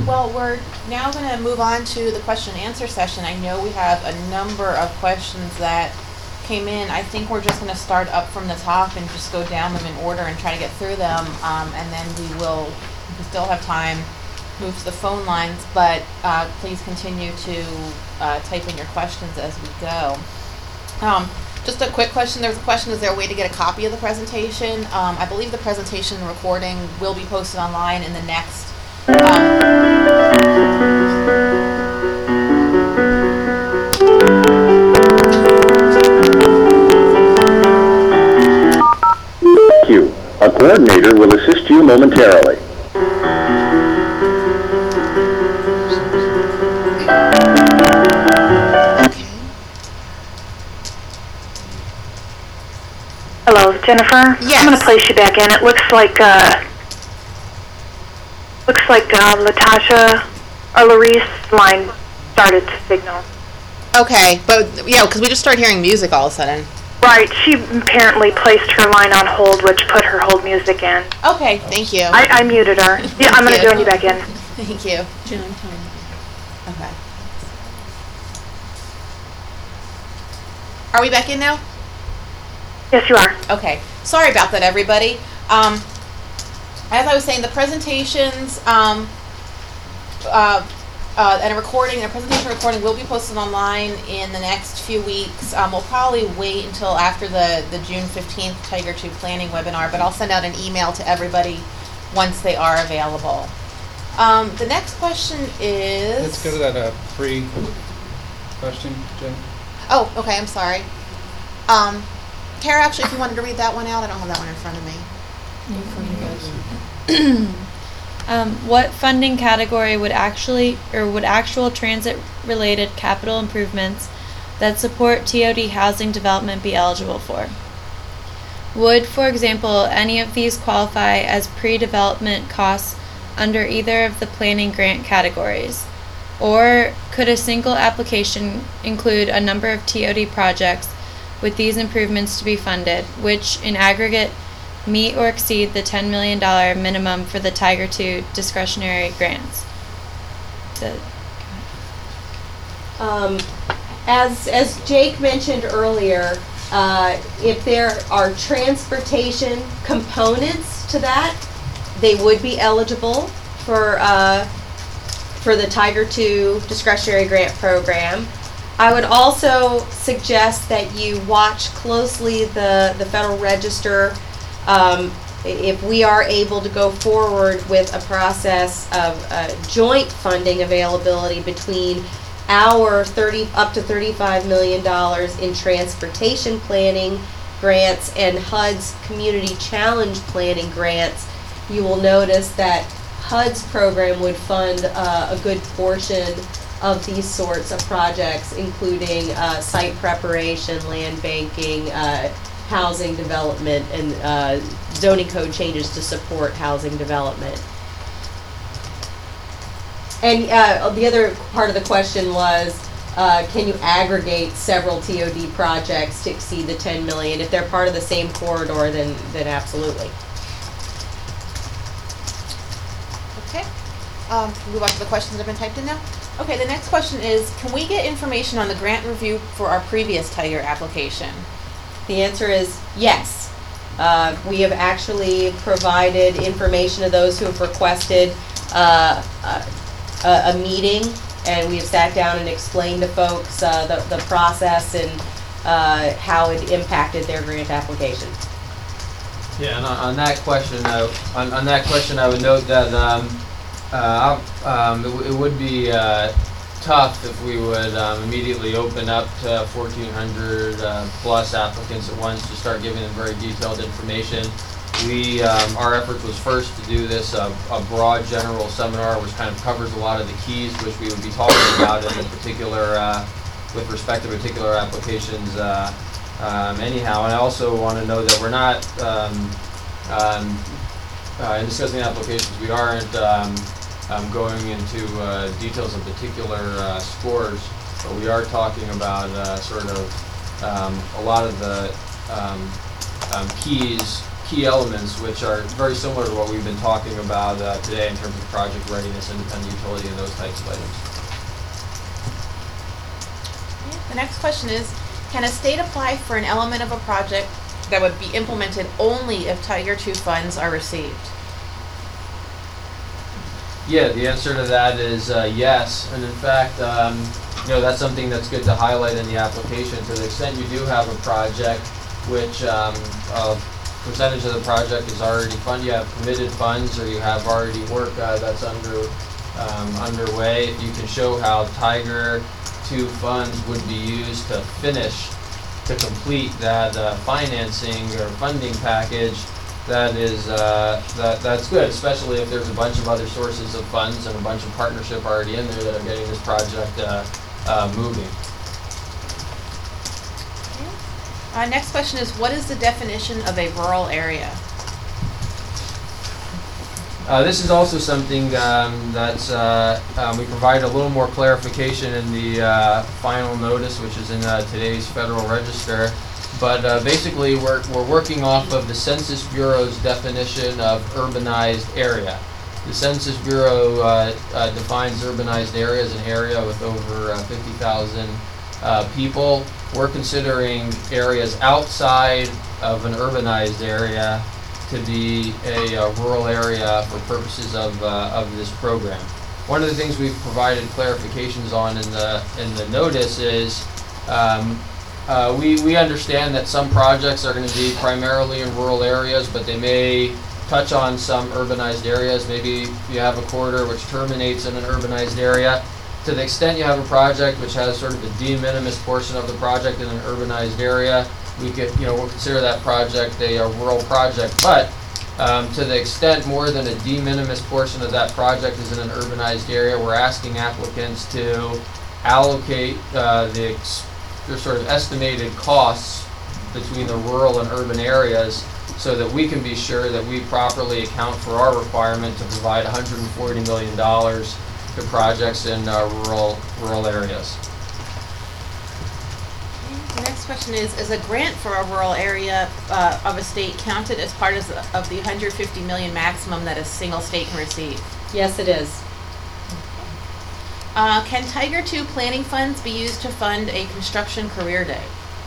Well, we're now going to move on to the question and answer session. I know we have a number of questions that came in. I think we're just going to start up from the top and just go down them in order and try to get through them. And then we still have time, move to the phone lines, but please continue to type in your questions as we go. Just a quick question. There's a question, is there a way to get a copy of the presentation? I believe the presentation recording will be posted online in the next Thank you. A coordinator will assist you momentarily. Hello, Jennifer? Yes. I'm going to place you back in. It looks like Latasha or Larice's line started to signal. Okay, but yeah, because we just started hearing music all of a sudden. Right, she apparently placed her line on hold, which put her hold music in. Okay, thank you. I muted her. Yeah, I'm going to join you back in. Thank you. Okay. Are we back in now? Yes, you are. Okay. Sorry about that, everybody. As I was saying, the presentations and a presentation recording will be posted online in the next few weeks. We'll probably wait until after the June 15th Tiger 2 planning webinar, but I'll send out an email to everybody once they are available. The next question is... Let's go to that pre-question, Jen. Oh, okay, I'm sorry. Tara, actually, if you wanted to read that one out, I don't have that one in front of me. What funding category would actual transit-related capital improvements that support TOD housing development be eligible for? Would, for example, any of these qualify as pre-development costs under either of the planning grant categories? Or could a single application include a number of TOD projects with these improvements to be funded, which in aggregate meet or exceed the $10 million minimum for the Tiger 2 discretionary grants? As Jake mentioned earlier, if there are transportation components to that, they would be eligible for the Tiger 2 discretionary grant program. I would also suggest that you watch closely the Federal Register. If we are able to go forward with a process of joint funding availability between our up to $35 million in transportation planning grants and HUD's Community Challenge Planning grants, you will notice that HUD's program would fund a good portion of these sorts of projects, including site preparation, land banking, housing development, and zoning code changes to support housing development. And the other part of the question was, can you aggregate several TOD projects to exceed the 10 million? If they're part of the same corridor, then absolutely. Okay. Move on to the questions that have been typed in now. Okay, the next question is, can we get information on the grant review for our previous Tiger application? The answer is yes. We have actually provided information to those who have requested a meeting, and we have sat down and explained to folks the process and how it impacted their grant application. Yeah, and on that question, I would note that it would be tough if we would immediately open up to 1,400 plus applicants at once to start giving them very detailed information. Our effort was first to do this a broad general seminar, which kind of covers a lot of the keys which we would be talking about in the particular, with respect to particular applications. Anyhow, and I also want to know that we're not in discussing applications. We aren't going into details of particular scores, but we are talking about sort of a lot of the keys key elements, which are very similar to what we've been talking about today in terms of project readiness, independent utility, and those types of items. The next question is, can a state apply for an element of a project that would be implemented only if Tiger II funds are received? Yeah, the answer to that is yes, and in fact, that's something that's good to highlight in the application. To the extent you do have a project which a percentage of the project is already funded, you have committed funds, or you have already work that's underway, if you can show how Tiger II funds would be used to complete that financing or funding package, that's good, especially if there's a bunch of other sources of funds and a bunch of partnership already in there that are getting this project moving. Next question is, what is the definition of a rural area? This is also something we provide a little more clarification in the final notice, which is in today's Federal Register. But basically, we're working off of the Census Bureau's definition of urbanized area. The Census Bureau defines urbanized area as an area with over 50,000 people. We're considering areas outside of an urbanized area to be a rural area for purposes of this program. One of the things we've provided clarifications on in the notice is we understand that some projects are going to be primarily in rural areas, but they may touch on some urbanized areas. Maybe you have a corridor which terminates in an urbanized area. To the extent you have a project which has sort of the de minimis portion of the project in an urbanized area, we'll consider that project a rural project. But to the extent more than a de minimis portion of that project is in an urbanized area, we're asking applicants to allocate their sort of estimated costs between the rural and urban areas, so that we can be sure that we properly account for our requirement to provide $140 million to projects in rural areas. The next question is a grant for a rural area of a state counted as part of the $150 million maximum that a single state can receive? Yes, it is. Can Tiger II planning funds be used to fund a construction career day?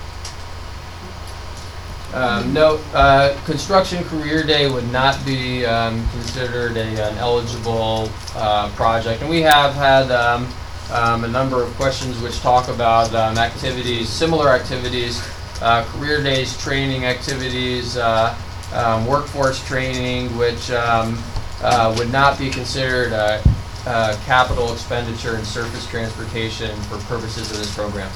No, construction career day would not be considered an eligible project, and we have had a number of questions which talk about activities, similar activities, career days, training activities, workforce training, which would not be considered capital expenditure and surface transportation for purposes of this program.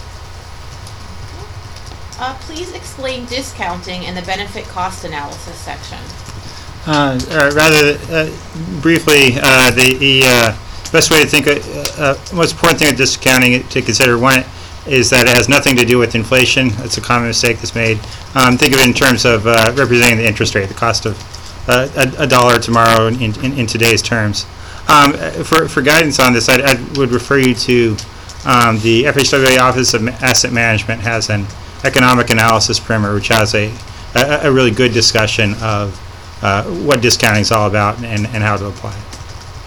Please explain discounting in the benefit cost analysis section. Rather briefly, the best way to think most important thing of discounting to consider, one is that it has nothing to do with inflation. That's a common mistake that's made. Think of it in terms of representing the interest rate, the cost of a dollar tomorrow in today's terms. For guidance on this, I would refer you to the FHWA Office of Asset Management has an economic analysis primer, which has a really good discussion of what discounting is all about and how to apply it.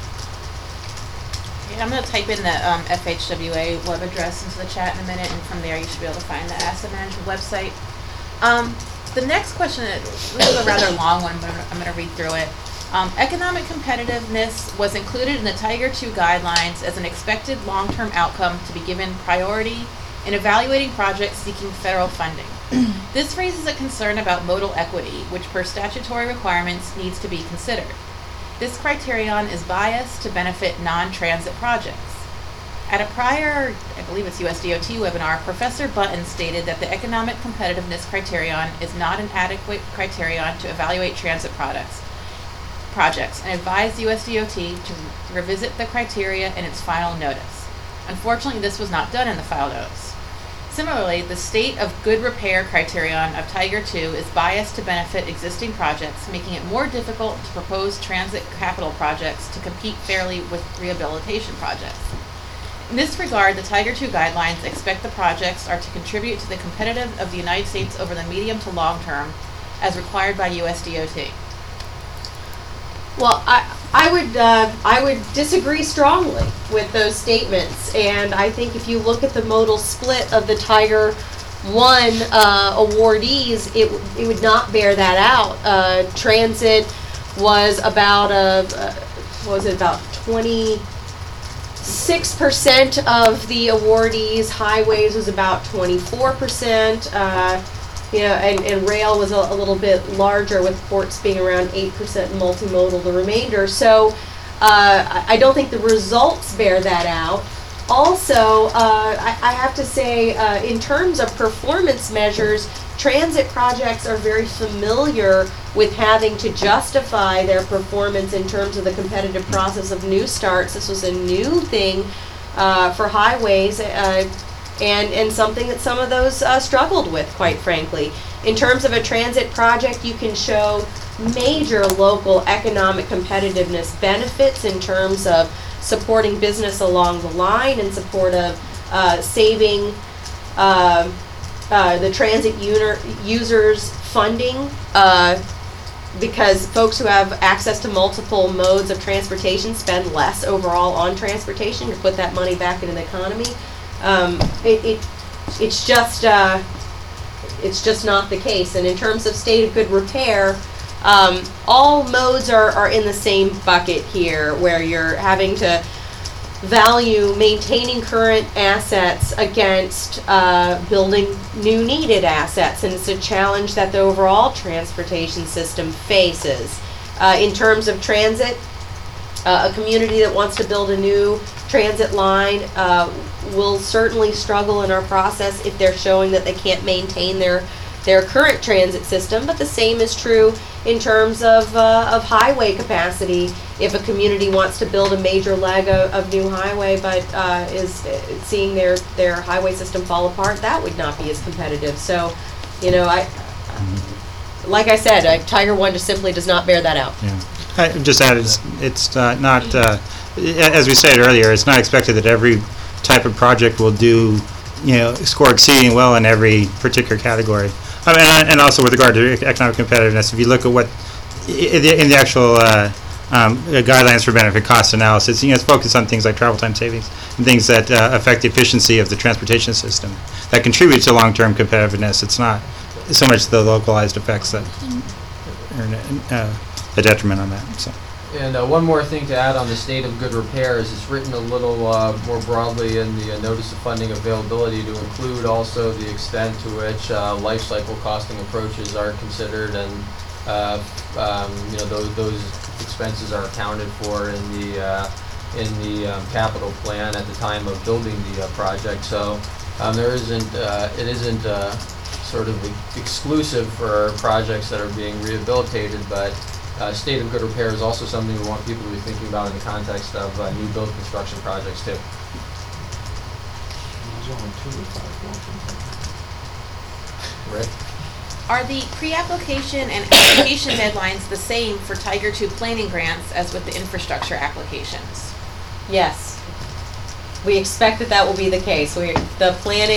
Okay, I'm going to type in the FHWA web address into the chat in a minute, and from there you should be able to find the asset management website. The next question, this is a rather long one, but I'm going to read through it. Economic competitiveness was included in the Tiger II guidelines as an expected long-term outcome to be given priority in evaluating projects seeking federal funding. This raises a concern about modal equity, which per statutory requirements needs to be considered. This criterion is biased to benefit non-transit projects. At a prior, I believe it's USDOT webinar, Professor Button stated that the economic competitiveness criterion is not an adequate criterion to evaluate transit projects, and advised USDOT to revisit the criteria in its final notice. Unfortunately, this was not done in the final notice. Similarly, the state of good repair criterion of Tiger II is biased to benefit existing projects, making it more difficult to propose transit capital projects to compete fairly with rehabilitation projects. In this regard, the Tiger II guidelines expect the projects are to contribute to the competitiveness of the United States over the medium to long term as required by USDOT. Well, I would disagree strongly with those statements, and I think if you look at the modal split of the Tiger One awardees, it would not bear that out. Transit was about what was it, about 26% of the awardees. Highways was about 24%. And rail was a little bit larger, with ports being around 8%, multimodal the remainder. So I don't think the results bear that out. Also, I have to say, in terms of performance measures, transit projects are very familiar with having to justify their performance in terms of the competitive process of new starts. This was a new thing for highways. And something that some of those struggled with, quite frankly. In terms of a transit project, you can show major local economic competitiveness benefits in terms of supporting business along the line, in support of saving the transit users funding, because folks who have access to multiple modes of transportation spend less overall on transportation to put that money back into the economy. It's just not the case. And in terms of state of good repair, all modes are in the same bucket here, where you're having to value maintaining current assets against building new needed assets, and it's a challenge that the overall transportation system faces. In terms of transit, a community that wants to build a new transit line will certainly struggle in our process if they're showing that they can't maintain their current transit system. But the same is true in terms of highway capacity. If a community wants to build a major leg of new highway, but is seeing their highway system fall apart, that would not be as competitive. So, like I said, Tiger One just simply does not bear that out. Yeah. I just added, it's not, as we said earlier, it's not expected that every type of project will score exceeding well in every particular category. And also with regard to economic competitiveness, if you look at what, in the actual guidelines for benefit cost analysis, it's focused on things like travel time savings and things that affect the efficiency of the transportation system that contribute to long-term competitiveness. It's not so much the localized effects that are a detriment on that. So. And one more thing to add on the state of good repair is it's written a little more broadly in the notice of funding availability to include also the extent to which life cycle costing approaches are considered, and those expenses are accounted for in the capital plan at the time of building the project. So it isn't sort of exclusive for projects that are being rehabilitated, but state of good repair is also something we want people to be thinking about in the context of new build construction projects too. Right. Are the pre-application and application deadlines the same for Tiger II planning grants as with the infrastructure applications? Yes. We expect that will be the case. The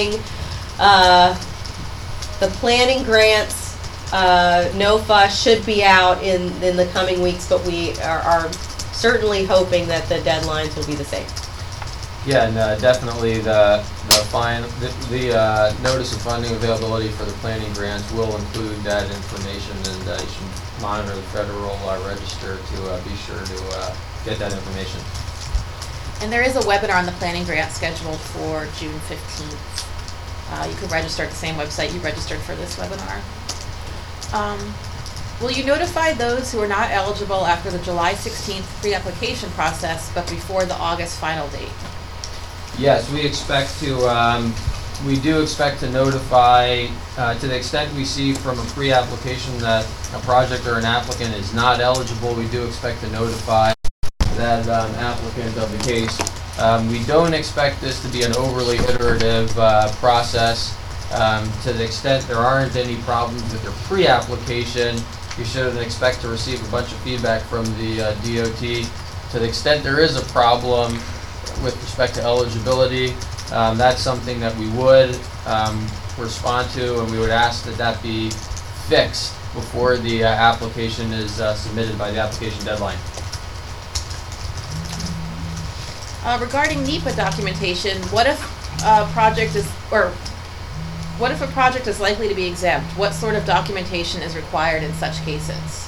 planning grants, no fuss, should be out in the coming weeks, but we are certainly hoping that the deadlines will be the same. Yeah, and definitely the notice of funding availability for the planning grants will include that information, and you should monitor the Federal Register to be sure to get that information. And there is a webinar on the planning grant scheduled for June 15th. You can register at the same website you registered for this webinar. Will you notify those who are not eligible after the July 16th pre-application process but before the August final date? Yes, we do expect to notify, to the extent we see from a pre-application that a project or an applicant is not eligible, we do expect to notify that applicant of the case. We don't expect this to be an overly iterative process. To the extent there aren't any problems with your pre-application, you should expect to receive a bunch of feedback from the DOT. To the extent there is a problem with respect to eligibility, that's something that we would respond to, and we would ask that be fixed before the application is submitted by the application deadline. Regarding NEPA documentation, what if a project is likely to be exempt? What sort of documentation is required in such cases?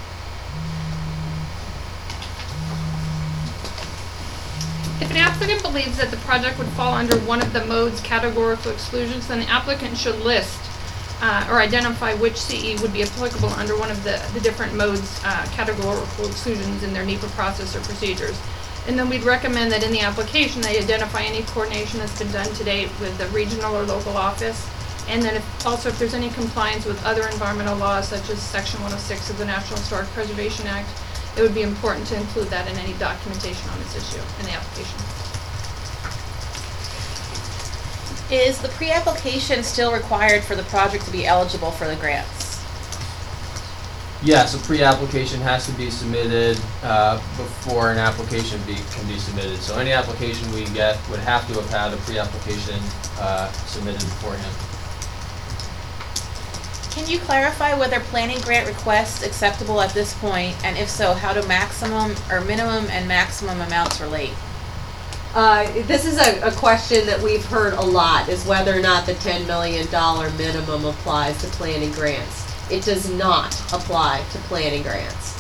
If an applicant believes that the project would fall under one of the mode's categorical exclusions, then the applicant should list or identify which CE would be applicable under one of the different modes' categorical exclusions in their NEPA process or procedures. And then we'd recommend that in the application they identify any coordination that's been done to date with the regional or local office. And then if there's any compliance with other environmental laws such as Section 106 of the National Historic Preservation Act, it would be important to include that in any documentation on this issue in the application. Is the pre-application still required for the project to be eligible for the grants? Yes, a pre-application has to be submitted before an application can be submitted. So any application we get would have to have had a pre-application submitted beforehand. Can you clarify whether planning grant requests acceptable at this point, and if so, how do maximum or minimum and maximum amounts relate? This is a question that we've heard a lot, is whether or not the $10 million minimum applies to planning grants. It does not apply to planning grants.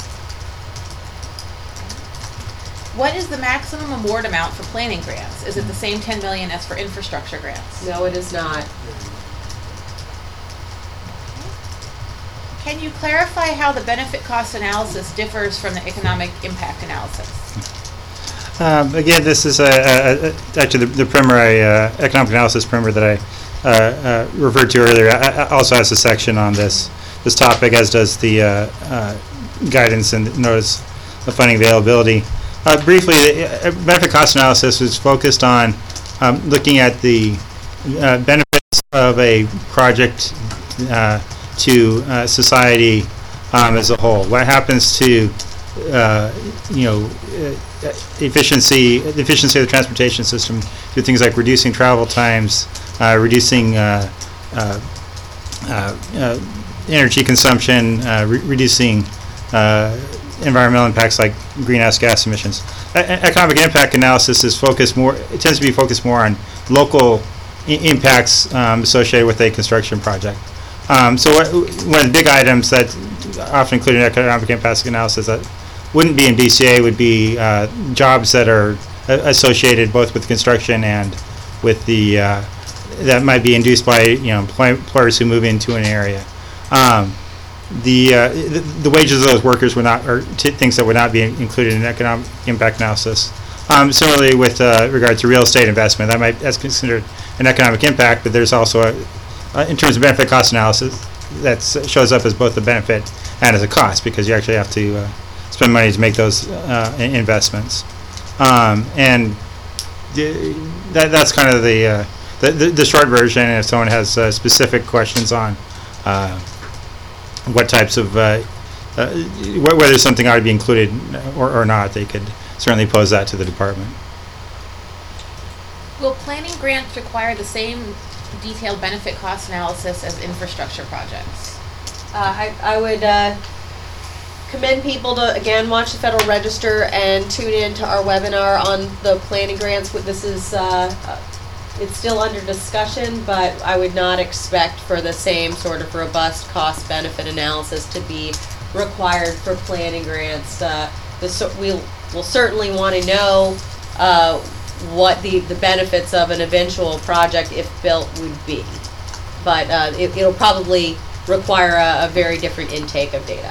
What is the maximum award amount for planning grants? Is it the same 10 million as for infrastructure grants? No, it is not. Can you clarify how the benefit cost analysis differs from the economic impact analysis? Again, this is actually the primer, economic analysis primer that I referred to earlier. Also has a section on this topic, as does the guidance and notice of funding availability. Briefly, the benefit cost analysis is focused on looking at the benefits of a project to society as a whole. What happens to efficiency of the transportation system through things like reducing travel times, reducing energy consumption, reducing environmental impacts like greenhouse gas emissions. Economic impact analysis is it tends to be focused more on local impacts associated with a construction project. So one of the big items that often included in economic impact analysis that wouldn't be in BCA would be jobs that are associated both with construction and with the that might be induced by employers who move into an area. The wages of those workers are things that would not be included in economic impact analysis. Similarly, with regard to real estate investment, that's considered an economic impact, but there's also in terms of benefit cost analysis, that shows up as both a benefit and as a cost, because you actually have to spend money to make those investments. And that's kind of the short version. And if someone has specific questions on what types of whether something ought to be included or not, they could certainly pose that to the department. Will planning grants require the same detailed benefit cost analysis as infrastructure projects? I would commend people to, again, watch the Federal Register and tune in to our webinar on the planning grants. This is, it's still under discussion, but I would not expect for the same sort of robust cost-benefit analysis to be required for planning grants. We'll certainly want to know what the benefits of an eventual project, if built, would be. But it'll probably require a very different intake of data.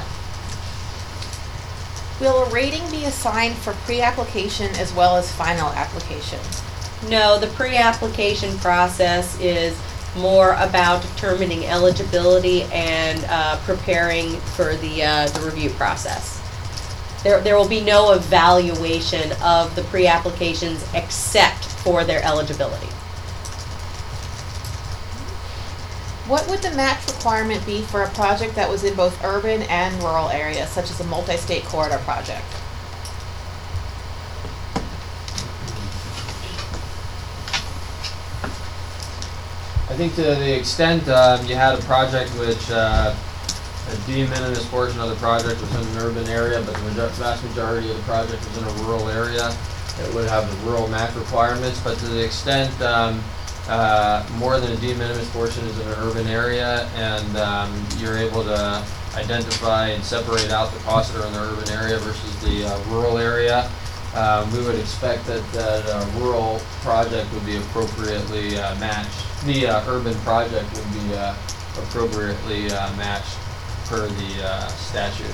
Will a rating be assigned for pre-application as well as final application? No, the pre-application process is more about determining eligibility and preparing for the review process. There will be no evaluation of the pre-applications except for their eligibility. What would the match requirement be for a project that was in both urban and rural areas, such as a multi-state corridor project? I think to the extent you had a project which a de minimis portion of the project was in an urban area, but the vast majority of the project was in a rural area. It would have the rural match requirements, but to the extent more than a de minimis portion is in an urban area, and you're able to identify and separate out the costs that are in the urban area versus the rural area, we would expect that a rural project would be appropriately matched. The urban project would be appropriately matched per the statute.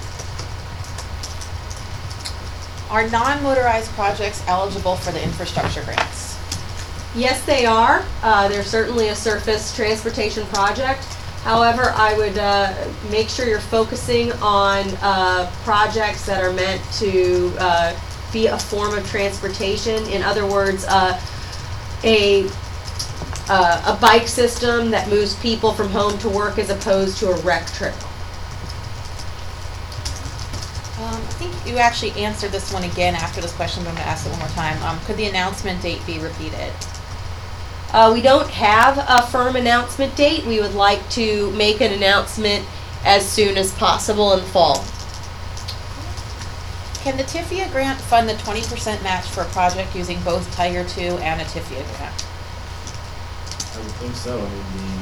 Are non-motorized projects eligible for the infrastructure grants? Yes, they are. They're certainly a surface transportation project. However, I would make sure you're focusing on projects that are meant to be a form of transportation. In other words, a bike system that moves people from home to work as opposed to a rec trail. I think you actually answered this one again after this question, but I'm going to ask it one more time. Could the announcement date be repeated? We don't have a firm announcement date. We would like to make an announcement as soon as possible in fall. Can the TIFIA grant fund the 20% match for a project using both Tiger II and a TIFIA grant? I would think so. I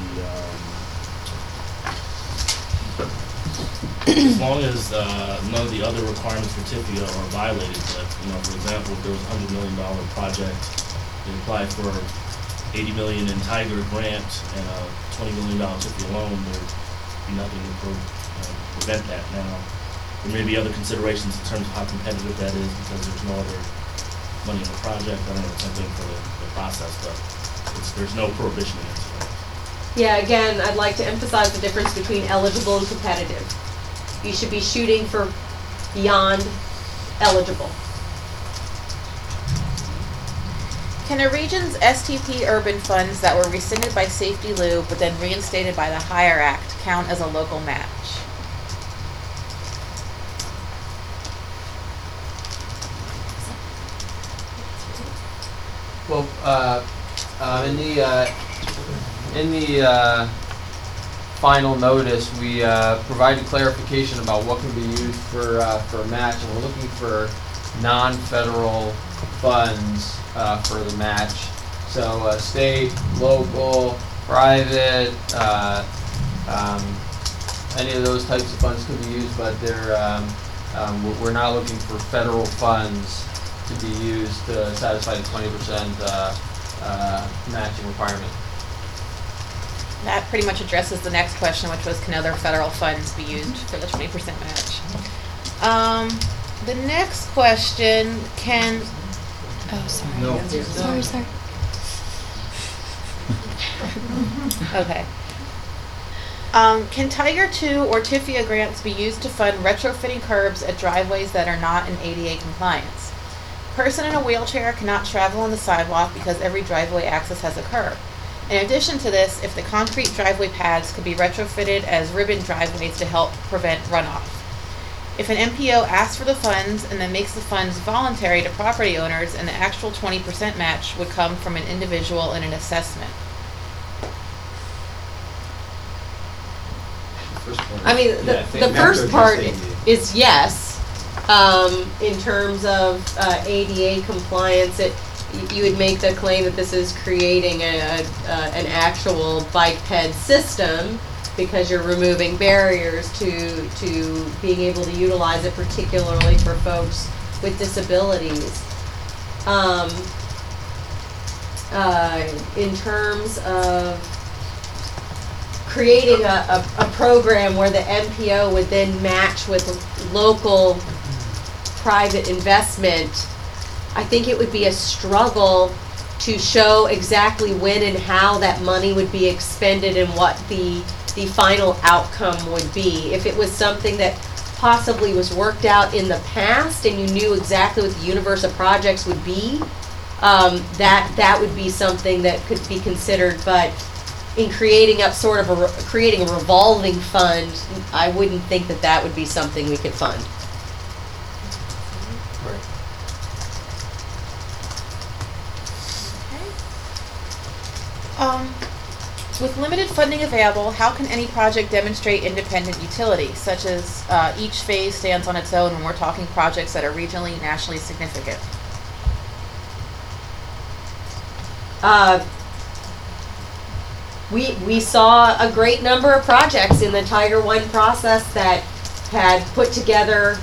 mean, as long as none of the other requirements for TIFIA are violated, but, for example, if there was a $100 million project, they applied for $80 million in Tiger grant and a $20 million TIFIA loan, there'd be nothing to prevent that now. There may be other considerations in terms of how competitive that is because there's no other money in the project. I don't know, something for the process, but there's no prohibition against it. Yeah, again, I'd like to emphasize the difference between eligible and competitive. You should be shooting for beyond eligible. Can a region's STP urban funds that were rescinded by Safety Lou but then reinstated by the Hire Act count as a local match? Well, in the final notice, we provided clarification about what can be used for a match, and we're looking for non-federal funds for the match. So state, local, private, any of those types of funds could be used, but we're not looking for federal funds to be used to satisfy the 20% matching requirement. That pretty much addresses the next question, which was, can other federal funds be used for the 20% match? The next question, can... Oh, sorry. No. Sorry. Okay. Can Tiger II or TIFIA grants be used to fund retrofitting curbs at driveways that are not in ADA compliance? A person in a wheelchair cannot travel on the sidewalk because every driveway access has a curb. In addition to this, if the concrete driveway pads could be retrofitted as ribbon driveways to help prevent runoff. If an MPO asks for the funds and then makes the funds voluntary to property owners, and the actual 20% match would come from an individual in an assessment. I mean, the first part is yes. In terms of ADA compliance, you would make the claim that this is creating an actual bike ped system because you're removing barriers to being able to utilize it, particularly for folks with disabilities. In terms of creating a program where the MPO would then match with local private investment, I think it would be a struggle to show exactly when and how that money would be expended and what the final outcome would be. If it was something that possibly was worked out in the past and you knew exactly what the universe of projects would be, that would be something that could be considered. But in creating up sort of creating a revolving fund, I wouldn't think that would be something we could fund. With limited funding available, how can any project demonstrate independent utility, such as each phase stands on its own when we're talking projects that are regionally, nationally significant? We saw a great number of projects in the Tiger One process that had put together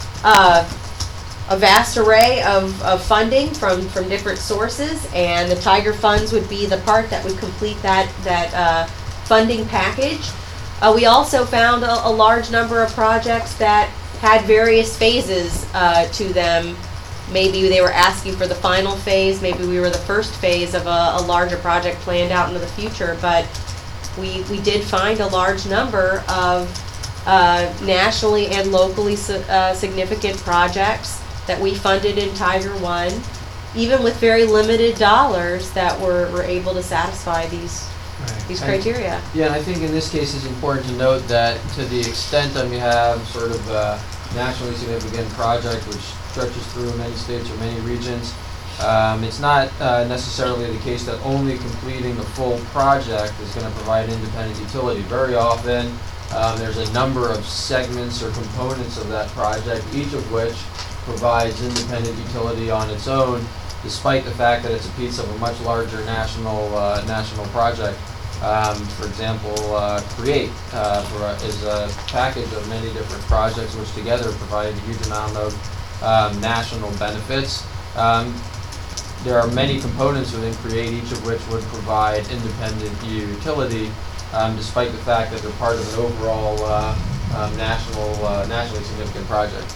a vast array of funding from different sources, and the Tiger funds would be the part that would complete that funding package. We also found a large number of projects that had various phases to them. Maybe they were asking for the final phase, maybe we were the first phase of a larger project planned out into the future, but we did find a large number of nationally and locally significant projects that we funded in Tiger One, even with very limited dollars, that were able to satisfy these criteria. Yeah, and I think in this case it's important to note that to the extent that we have sort of a nationally significant project which stretches through many states or many regions, it's not necessarily the case that only completing the full project is going to provide independent utility. Very often there's a number of segments or components of that project, each of which provides independent utility on its own, despite the fact that it's a piece of a much larger national project. For example, CREATE is a package of many different projects which together provide a huge amount of national benefits. There are many components within CREATE, each of which would provide independent utility, despite the fact that they're part of an overall nationally significant project.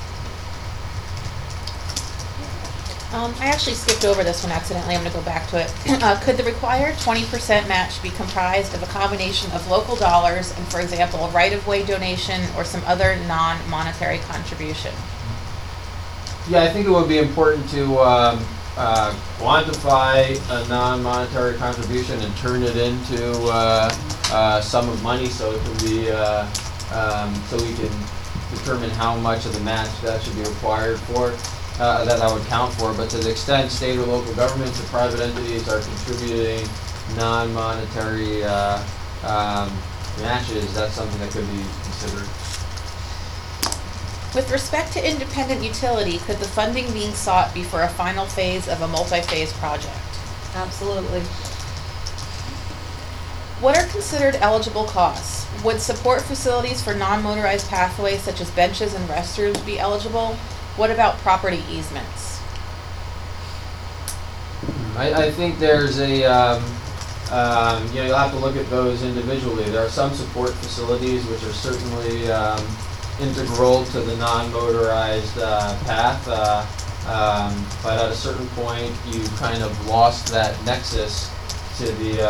I actually skipped over this one accidentally. I'm going to go back to it. Could the required 20% match be comprised of a combination of local dollars and, for example, a right-of-way donation or some other non-monetary contribution? Yeah, I think it would be important to quantify a non-monetary contribution and turn it into sum of money, so it can be so we can determine how much of the match that should be required for. That would count for, but to the extent state or local governments or private entities are contributing non-monetary matches, that's something that could be considered. With respect to independent utility, could the funding being sought be for a final phase of a multi-phase project? Absolutely. What are considered eligible costs? Would support facilities for non-motorized pathways such as benches and restrooms be eligible? What about property easements? I think there's a, you'll have to look at those individually. There are some support facilities which are certainly integral to the non-motorized path, but at a certain point you kind of lost that nexus to the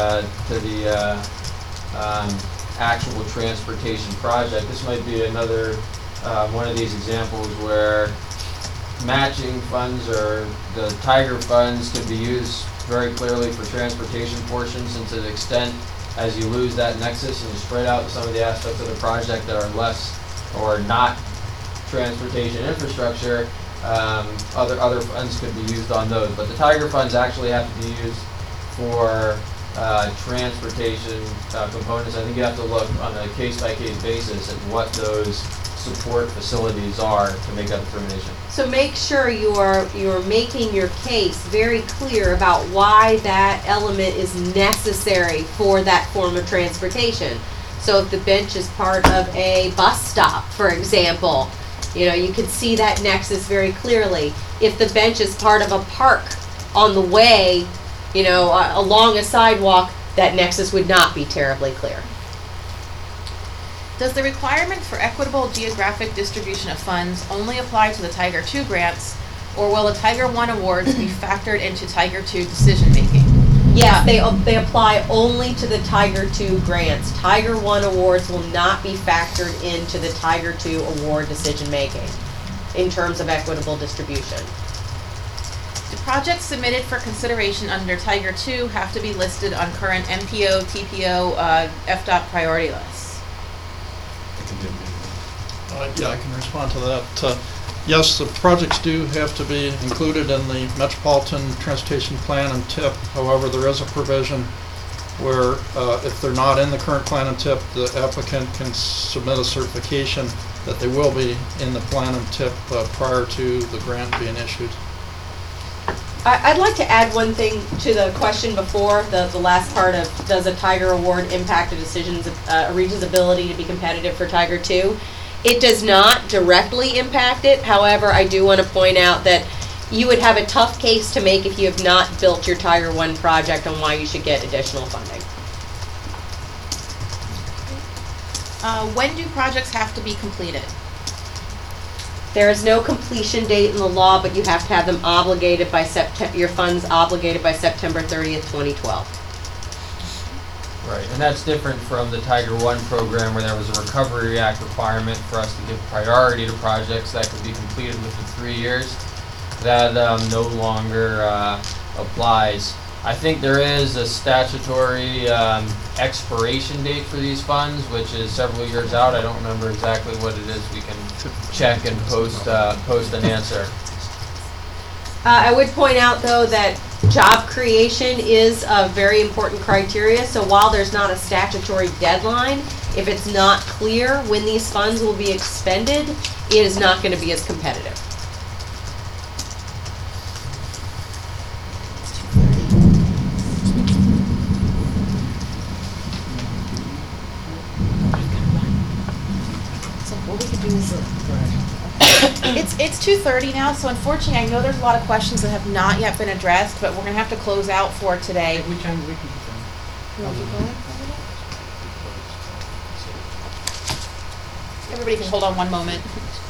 actual transportation project. This might be another one of these examples where matching funds or the Tiger funds can be used very clearly for transportation portions, and to the extent as you lose that nexus and you spread out some of the aspects of the project that are less or not transportation infrastructure, other funds could be used on those. But the Tiger funds actually have to be used for transportation components. I think you have to look on a case-by-case basis at what those support facilities are to make that determination. So make sure you're making your case very clear about why that element is necessary for that form of transportation. So if the bench is part of a bus stop, for example, you can see that nexus very clearly. If the bench is part of a park on the way, along a sidewalk, that nexus would not be terribly clear. Does the requirement for equitable geographic distribution of funds only apply to the Tiger II grants, or will the Tiger I awards be factored into Tiger II decision-making? Yes, they apply only to the Tiger II grants. Tiger I awards will not be factored into the Tiger II award decision-making in terms of equitable distribution. Do projects submitted for consideration under Tiger II have to be listed on current MPO, TPO, FDOT priority lists? Yeah, I can respond to that. Yes, the projects do have to be included in the Metropolitan Transportation Plan and TIP. However, there is a provision where if they're not in the current plan and tip, the applicant can submit a certification that they will be in the plan and tip prior to the grant being issued. I'd like to add one thing to the question before, the last part of, does a Tiger Award impact a region's ability to be competitive for Tiger 2? It does not directly impact it. However, I do want to point out that you would have a tough case to make if you have not built your Tiger 1 project on why you should get additional funding. When do projects have to be completed? There is no completion date in the law, but you have to have them obligated by your funds obligated by September 30th, 2012. Right, and that's different from the Tiger 1 program where there was a Recovery Act requirement for us to give priority to projects that could be completed within 3 years. That no longer applies. I think there is a statutory expiration date for these funds, which is several years out. I don't remember exactly what it is. We can check and post an answer. I would point out, though, that job creation is a very important criteria. So while there's not a statutory deadline, if it's not clear when these funds will be expended, it is not going to be as competitive. It's 2:30 now, so unfortunately, I know there's a lot of questions that have not yet been addressed, but we're gonna have to close out for today. We can keep You want to keep going? Everybody can hold on one moment.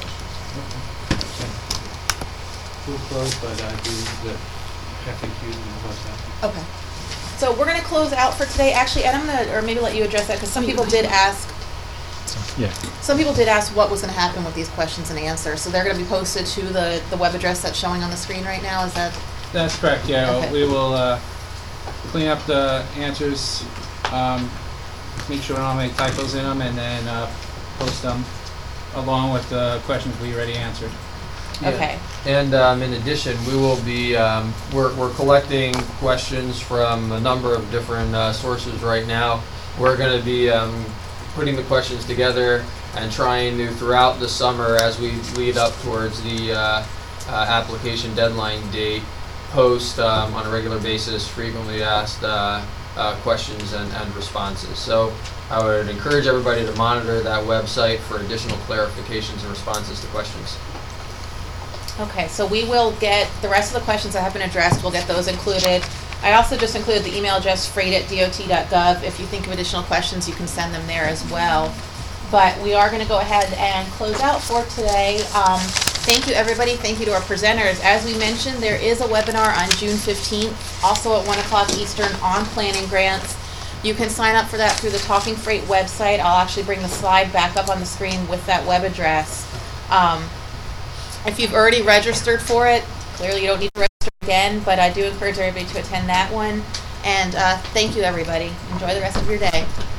We'll close, but I do the FAQs and what's that. Okay. So we're gonna close out for today. Actually, and I'm gonna, or maybe let you address that, because some people did ask. Yeah. Some people did ask what was going to happen with these questions and answers. So they're going to be posted to the web address that's showing on the screen right now. Is that? That's correct, yeah. Okay. We will clean up the answers, make sure we don't have any typos in them, and then post them along with the questions we already answered. Okay. And in addition, we will be, we're collecting questions from a number of different sources right now. We're going to be putting the questions together and trying to, throughout the summer, as we lead up towards the application deadline date, post on a regular basis frequently asked questions and responses. So I would encourage everybody to monitor that website for additional clarifications and responses to questions. Okay, so we will get the rest of the questions that have been addressed. We'll get those included. I also just included the email address freight@dot.gov. If you think of additional questions, you can send them there as well. But we are going to go ahead and close out for today. Thank you, everybody. Thank you to our presenters. As we mentioned, there is a webinar on June 15th, also at 1 o'clock Eastern, on planning grants. You can sign up for that through the Talking Freight website. I'll actually bring the slide back up on the screen with that web address. If you've already registered for it, clearly you don't need to register again, but I do encourage everybody to attend that one. And thank you, everybody. Enjoy the rest of your day.